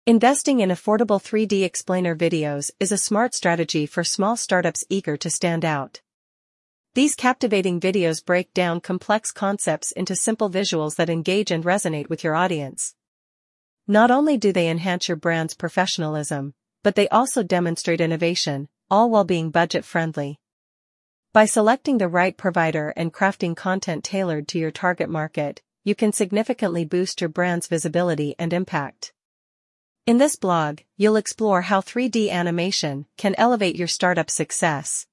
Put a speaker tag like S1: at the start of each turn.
S1: Investing in affordable 3D explainer videos is a smart strategy for small startups eager to stand out. These captivating videos break down complex concepts into simple visuals that engage and resonate with your audience. Not only do they enhance your brand's professionalism, but they also demonstrate innovation, all while being budget-friendly. By selecting the right provider and crafting content tailored to your target market, you can significantly boost your brand's visibility and impact. In this blog, you'll explore how 3D animation can elevate your startup's success,